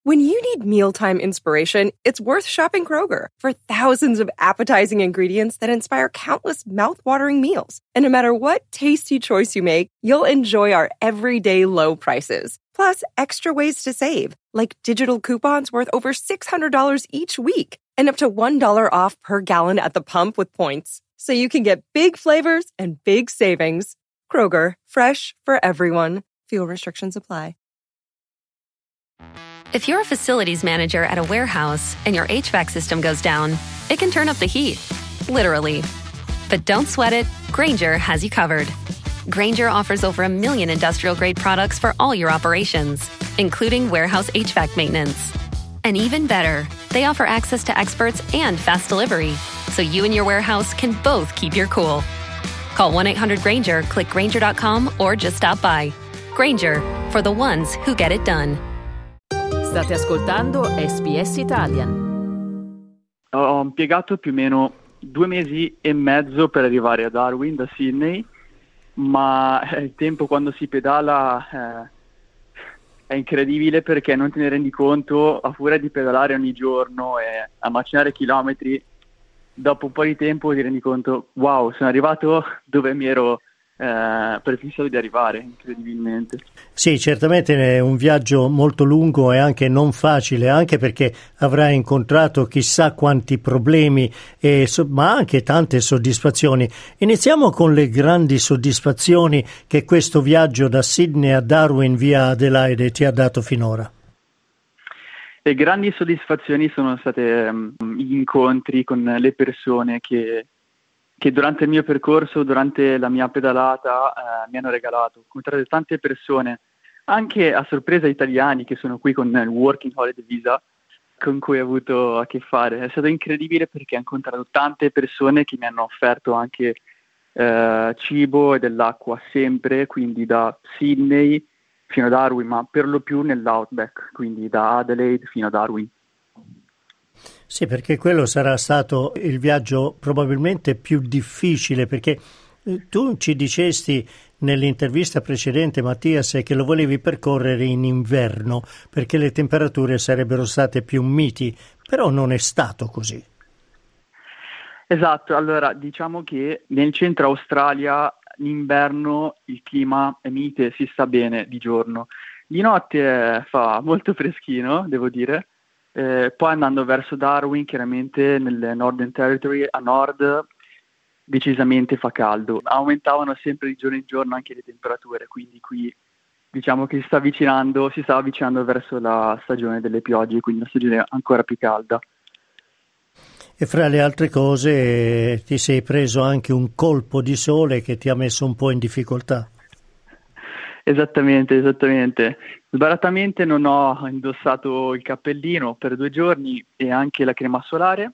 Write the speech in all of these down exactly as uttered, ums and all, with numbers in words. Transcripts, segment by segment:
When you need mealtime inspiration, it's worth shopping Kroger for thousands of appetizing ingredients that inspire countless mouth-watering meals. And no matter what tasty choice you make, you'll enjoy our everyday low prices. Plus, extra ways to save, like digital coupons worth over six hundred dollars each week and up to one dollar off per gallon at the pump with points. So you can get big flavors and big savings. Kroger, fresh for everyone. Fuel restrictions apply. If you're a facilities manager at a warehouse and your H V A C system goes down, it can turn up the heat, literally. But don't sweat it, Grainger has you covered. Grainger offers over a million industrial-grade products for all your operations, including warehouse H V A C maintenance. And even better, they offer access to experts and fast delivery, so you and your warehouse can both keep your cool. Call one eight hundred Grainger, click Grainger dot com, or just stop by. Grainger, for the ones who get it done. State ascoltando S B S Italian. Ho impiegato più o meno due mesi e mezzo per arrivare a Darwin da Sydney, ma il tempo quando si pedala eh, è incredibile perché non te ne rendi conto, a furia di pedalare ogni giorno e a macinare chilometri, dopo un po' di tempo ti rendi conto, wow, sono arrivato dove mi ero Eh, prefissato di arrivare, incredibilmente. Sì, certamente è un viaggio molto lungo e anche non facile, anche perché avrai incontrato chissà quanti problemi, e, ma anche tante soddisfazioni. Iniziamo con le grandi soddisfazioni che questo viaggio da Sydney a Darwin via Adelaide ti ha dato finora. Le grandi soddisfazioni sono state um, gli incontri con le persone che che durante il mio percorso, durante la mia pedalata, eh, mi hanno regalato. Ho incontrato tante persone, anche a sorpresa italiani che sono qui con il Working Holiday Visa, con cui ho avuto a che fare. È stato incredibile perché ho incontrato tante persone che mi hanno offerto anche eh, cibo e dell'acqua sempre, quindi da Sydney fino a Darwin, ma per lo più nell'Outback, quindi da Adelaide fino a Darwin. Sì, perché quello sarà stato il viaggio probabilmente più difficile, perché tu ci dicesti nell'intervista precedente, Mattias, che lo volevi percorrere in inverno perché le temperature sarebbero state più miti, però non è stato così. Esatto, allora diciamo che nel centro Australia l'inverno il clima è mite, si sta bene di giorno, di notte eh, fa molto freschino, devo dire. Eh, poi andando verso Darwin, chiaramente nel Northern Territory a nord decisamente fa caldo, aumentavano sempre di giorno in giorno anche le temperature, quindi qui diciamo che si sta avvicinando, si sta avvicinando verso la stagione delle piogge, quindi una stagione ancora più calda. E fra le altre cose ti sei preso anche un colpo di sole che ti ha messo un po' in difficoltà. Esattamente, esattamente. Sbaratamente non ho indossato il cappellino per due giorni e anche la crema solare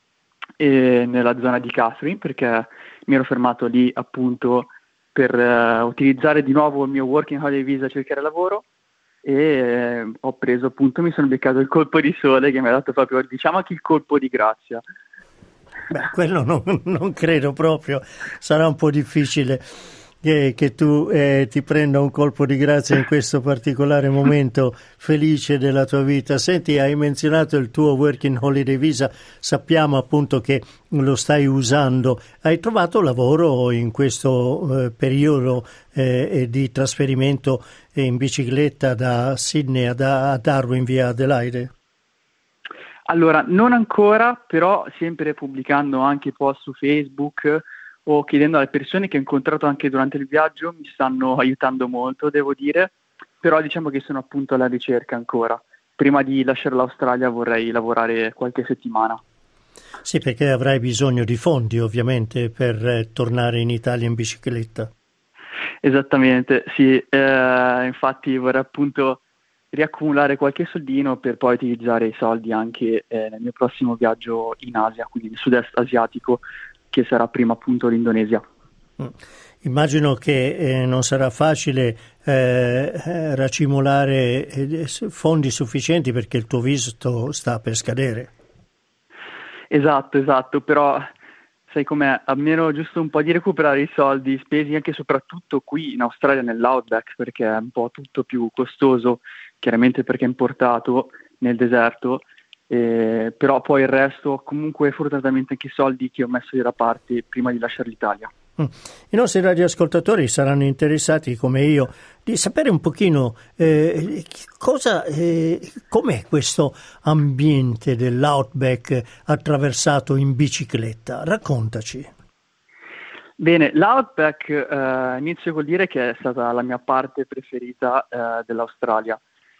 e nella zona di Catherine, perché mi ero fermato lì appunto per uh, utilizzare di nuovo il mio Working Holiday Visa a cercare lavoro e eh, ho preso appunto, mi sono beccato il colpo di sole che mi ha dato proprio, diciamo anche il colpo di grazia. Beh, quello non, non credo proprio, sarà un po' difficile che, che tu eh, ti prenda un colpo di grazia in questo particolare momento felice della tua vita. Senti, hai menzionato il tuo Working Holiday Visa, sappiamo appunto che lo stai usando. Hai trovato lavoro in questo eh, periodo eh, di trasferimento in bicicletta da Sydney a, da, a Darwin via Adelaide? Allora, non ancora, però sempre pubblicando anche post su Facebook o chiedendo alle persone che ho incontrato anche durante il viaggio, mi stanno aiutando molto, devo dire, però diciamo che sono appunto alla ricerca ancora. Prima di lasciare l'Australia vorrei lavorare qualche settimana. Sì, perché avrai bisogno di fondi ovviamente per eh, tornare in Italia in bicicletta. Esattamente, sì, eh, infatti vorrei appunto riaccumulare qualche soldino per poi utilizzare i soldi anche eh, nel mio prossimo viaggio in Asia, quindi nel sud-est asiatico, che sarà prima appunto l'Indonesia. Mm. Immagino che eh, non sarà facile eh, racimolare eh, fondi sufficienti perché il tuo visto sta per scadere. Esatto, esatto, però sai com'è, almeno giusto un po' di recuperare i soldi spesi anche e soprattutto qui in Australia nell'Outback, perché è un po' tutto più costoso, chiaramente perché è importato, nel deserto, eh, però poi il resto comunque fortunatamente anche i soldi che ho messo da parte prima di lasciare l'Italia. I nostri radioascoltatori saranno interessati, come io, di sapere un pochino eh, cosa, eh, com'è questo ambiente dell'Outback attraversato in bicicletta. Raccontaci. Bene, l'Outback eh, inizio col dire che è stata la mia parte preferita eh, dell'Australia.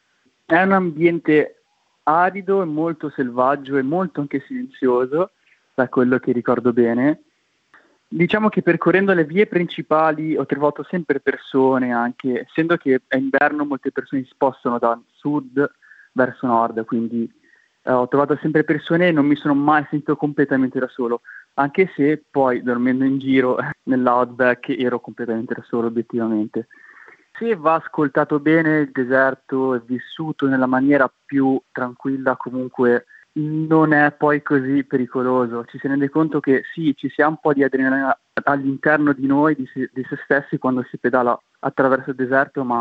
È un ambiente arido e molto selvaggio e molto anche silenzioso, da quello che ricordo bene. Diciamo che percorrendo le vie principali ho trovato sempre persone, anche essendo che è inverno molte persone si spostano da sud verso nord, quindi eh, ho trovato sempre persone e non mi sono mai sentito completamente da solo, anche se poi dormendo in giro nell'Outback ero completamente da solo obiettivamente. Se va ascoltato bene il deserto e vissuto nella maniera più tranquilla, comunque non è poi così pericoloso. Ci si rende conto che sì, ci sia un po' di adrenalina all'interno di noi, di se, di se stessi quando si pedala attraverso il deserto, ma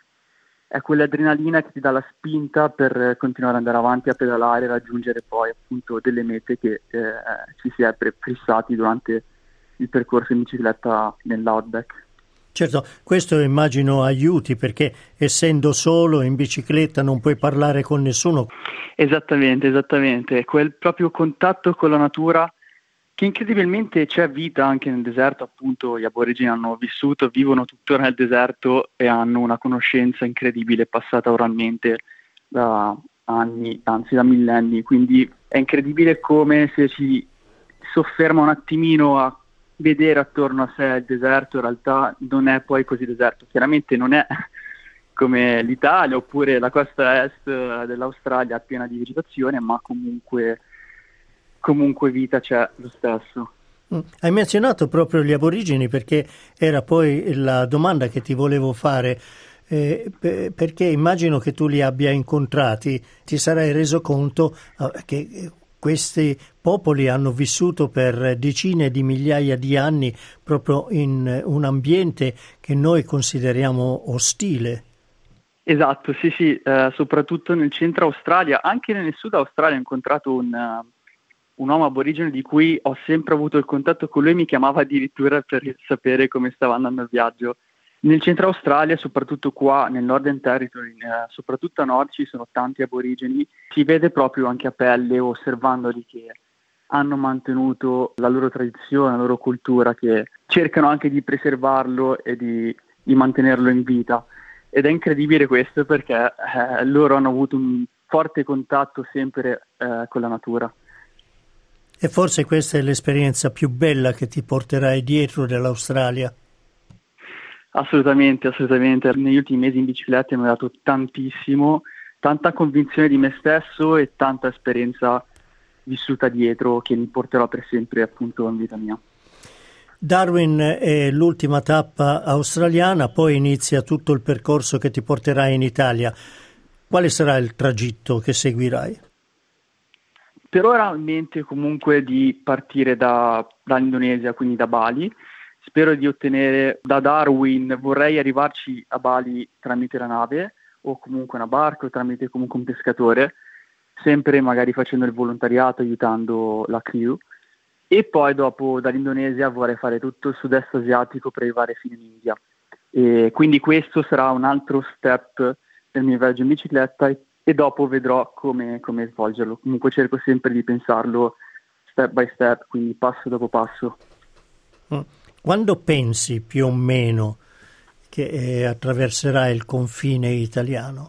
è quell'adrenalina che ti dà la spinta per continuare ad andare avanti a pedalare e raggiungere poi appunto delle mete che eh, ci si è prefissati durante il percorso in bicicletta nell'Outback. Certo, questo immagino aiuti, perché essendo solo in bicicletta non puoi parlare con nessuno. Esattamente, esattamente. Quel proprio contatto con la natura, che incredibilmente c'è vita anche nel deserto, appunto gli aborigeni hanno vissuto, vivono tuttora nel deserto e hanno una conoscenza incredibile passata oralmente da anni, anzi da millenni, quindi è incredibile come se ci sofferma un attimino a vedere attorno a sé il deserto, in realtà non è poi così deserto. Chiaramente non è come l'Italia oppure la costa est dell'Australia piena di vegetazione, ma comunque, comunque vita c'è lo stesso. Hai menzionato proprio gli aborigeni, perché era poi la domanda che ti volevo fare, eh, perché immagino che tu li abbia incontrati, ti sarai reso conto eh, che questi popoli hanno vissuto per decine di migliaia di anni proprio in un ambiente che noi consideriamo ostile. Esatto, sì, sì, eh, soprattutto nel centro Australia, anche nel sud Australia ho incontrato un, uh, un uomo aborigeno di cui ho sempre avuto il contatto con lui, mi chiamava addirittura per sapere come stava andando il viaggio. Nel centro Australia, soprattutto qua nel Northern Territory, eh, soprattutto a nord ci sono tanti aborigeni, si vede proprio anche a pelle osservandoli che hanno mantenuto la loro tradizione, la loro cultura, che cercano anche di preservarlo e di, di mantenerlo in vita. Ed è incredibile questo perché eh, loro hanno avuto un forte contatto sempre eh, con la natura. E forse questa è l'esperienza più bella che ti porterai dietro dall'Australia. Assolutamente, assolutamente. Negli ultimi mesi in bicicletta mi ha dato tantissimo, tanta convinzione di me stesso e tanta esperienza vissuta dietro che mi porterò per sempre appunto in vita mia. Darwin è l'ultima tappa australiana, poi inizia tutto il percorso che ti porterà in Italia. Quale sarà il tragitto che seguirai? Per ora ho in mente comunque di partire da, dall'Indonesia, quindi da Bali. Spero di ottenere da Darwin, vorrei arrivarci a Bali tramite la nave o comunque una barca o tramite comunque un pescatore, sempre magari facendo il volontariato, aiutando la crew. E poi dopo dall'Indonesia vorrei fare tutto il sud-est asiatico per arrivare fino in India. E quindi questo sarà un altro step del mio viaggio in bicicletta e, e dopo vedrò come, come svolgerlo. Comunque cerco sempre di pensarlo step by step, quindi passo dopo passo. Mm. Quando pensi più o meno che eh, attraverserai il confine italiano?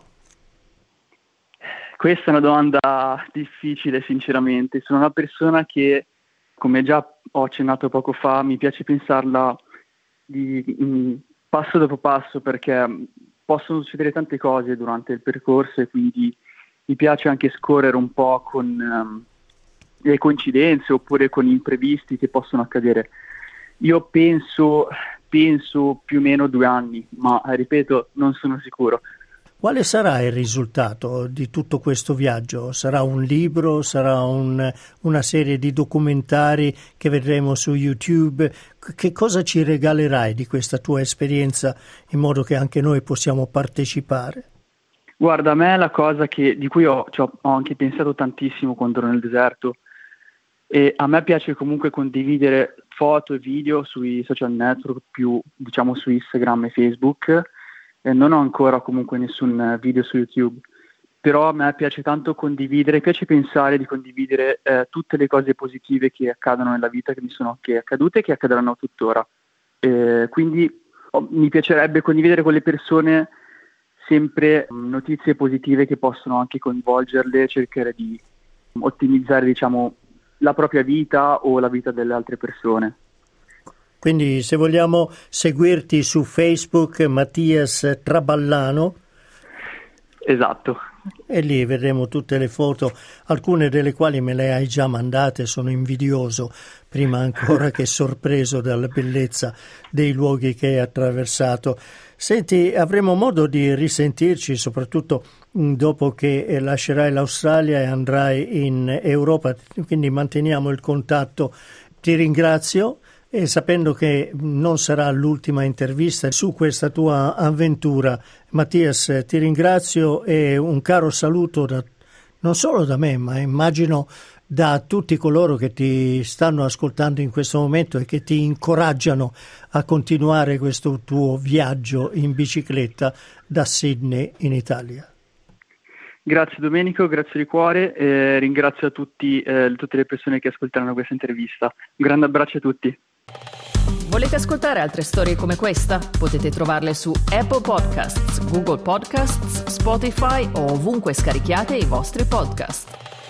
Questa è una domanda difficile, sinceramente. Sono una persona che, come già ho accennato poco fa, mi piace pensarla di mh, passo dopo passo, perché possono succedere tante cose durante il percorso e quindi mi piace anche scorrere un po' con um, le coincidenze oppure con imprevisti che possono accadere. Io penso, penso più o meno due anni, ma ripeto, non sono sicuro. Quale sarà il risultato di tutto questo viaggio? Sarà un libro? Sarà un, una serie di documentari che vedremo su YouTube? Che cosa ci regalerai di questa tua esperienza in modo che anche noi possiamo partecipare? Guarda, a me la cosa che, di cui ho, cioè, ho anche pensato tantissimo quando ero nel deserto, e a me piace comunque condividere foto e video sui social network, più diciamo su Instagram e Facebook, e non ho ancora comunque nessun video su YouTube, però a me piace tanto condividere, piace pensare di condividere eh, tutte le cose positive che accadono nella vita, che mi sono anche accadute e che accadranno tuttora. Eh, quindi oh, mi piacerebbe condividere con le persone sempre notizie positive che possono anche coinvolgerle, cercare di ottimizzare, diciamo, la propria vita o la vita delle altre persone. Quindi se vogliamo seguirti su Facebook, Mattias Traballano. Esatto. E lì vedremo tutte le foto, alcune delle quali me le hai già mandate, sono invidioso, prima ancora che sorpreso dalla bellezza dei luoghi che hai attraversato. Senti, avremo modo di risentirci, soprattutto dopo che lascerai l'Australia e andrai in Europa, quindi manteniamo il contatto. Ti ringrazio e sapendo che non sarà l'ultima intervista su questa tua avventura, Mattias, ti ringrazio e un caro saluto da, non solo da me, ma immagino da tutti coloro che ti stanno ascoltando in questo momento e che ti incoraggiano a continuare questo tuo viaggio in bicicletta da Sydney in Italia. Grazie Domenico, grazie di cuore e ringrazio a tutti, eh, tutte le persone che ascolteranno questa intervista. Un grande abbraccio a tutti. Volete ascoltare altre storie come questa? Potete trovarle su Apple Podcasts, Google Podcasts, Spotify o ovunque scarichiate i vostri podcast.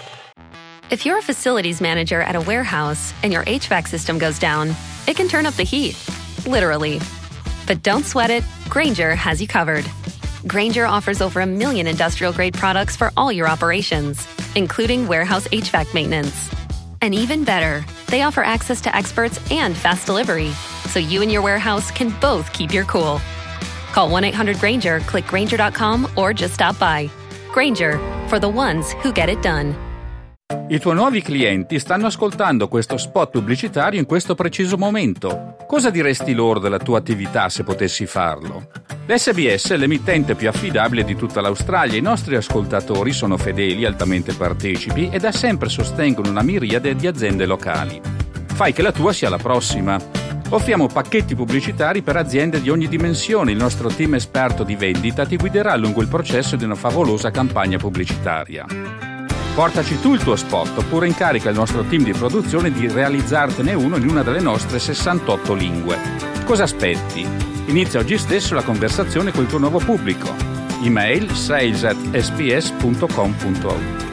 If you're a facilities manager at a warehouse and your H V A C system goes down, it can turn up the heat, literally. But don't sweat it, Grainger has you covered. Grainger offers over a million industrial-grade products for all your operations, including warehouse H V A C maintenance. And even better, they offer access to experts and fast delivery, so you and your warehouse can both keep your cool. Call one eight hundred Grainger, click Grainger dot com, or just stop by. Grainger, for the ones who get it done. I tuoi nuovi clienti stanno ascoltando questo spot pubblicitario in questo preciso momento. Cosa diresti loro della tua attività se potessi farlo? L'S B S è l'emittente più affidabile di tutta l'Australia. I nostri ascoltatori sono fedeli, altamente partecipi e da sempre sostengono una miriade di aziende locali. Fai che la tua sia la prossima. Offriamo pacchetti pubblicitari per aziende di ogni dimensione. Il nostro team esperto di vendita ti guiderà lungo il processo di una favolosa campagna pubblicitaria. Portaci tu il tuo spot oppure incarica il nostro team di produzione di realizzartene uno in una delle nostre sessantotto lingue. Cosa aspetti? Inizia oggi stesso la conversazione col tuo nuovo pubblico. Email sales at s b s punto com punto a u.